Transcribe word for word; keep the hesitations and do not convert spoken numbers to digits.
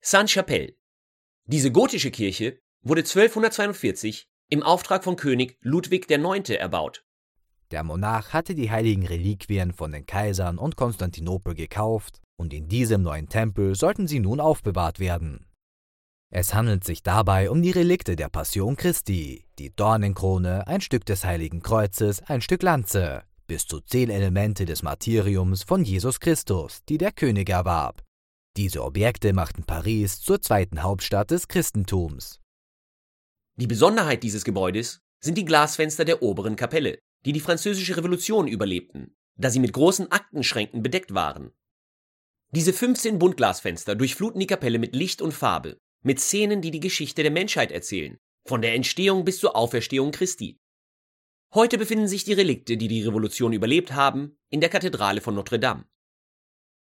Sainte-Chapelle. Diese gotische Kirche wurde zwölfhundertzweiundvierzig im Auftrag von König Ludwig der Neunte erbaut. Der Monarch hatte die heiligen Reliquien von den Kaisern und Konstantinopel gekauft und in diesem neuen Tempel sollten sie nun aufbewahrt werden. Es handelt sich dabei um die Relikte der Passion Christi, die Dornenkrone, ein Stück des Heiligen Kreuzes, ein Stück Lanze, bis zu zehn Elemente des Martyriums von Jesus Christus, die der König erwarb. Diese Objekte machten Paris zur zweiten Hauptstadt des Christentums. Die Besonderheit dieses Gebäudes sind die Glasfenster der oberen Kapelle, die die Französische Revolution überlebten, da sie mit großen Aktenschränken bedeckt waren. Diese fünfzehn Buntglasfenster durchfluten die Kapelle mit Licht und Farbe, mit Szenen, die die Geschichte der Menschheit erzählen, von der Entstehung bis zur Auferstehung Christi. Heute befinden sich die Relikte, die die Revolution überlebt haben, in der Kathedrale von Notre Dame.